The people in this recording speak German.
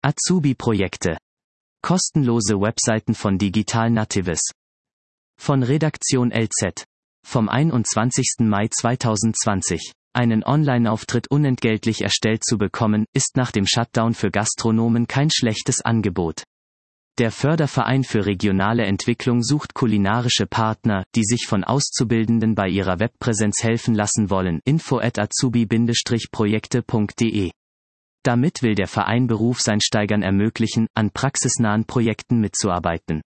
Azubi-Projekte. Kostenlose Webseiten von Digital Natives. Von Redaktion LZ. Vom 21. Mai 2020. Einen Online-Auftritt unentgeltlich erstellt zu bekommen, ist nach dem Shutdown für Gastronomen kein schlechtes Angebot. Der Förderverein für regionale Entwicklung sucht kulinarische Partner, die sich von Auszubildenden bei ihrer Webpräsenz helfen lassen wollen. info@azubi-projekte.de. Damit will der Verein Berufseinsteigern ermöglichen, an praxisnahen Projekten mitzuarbeiten.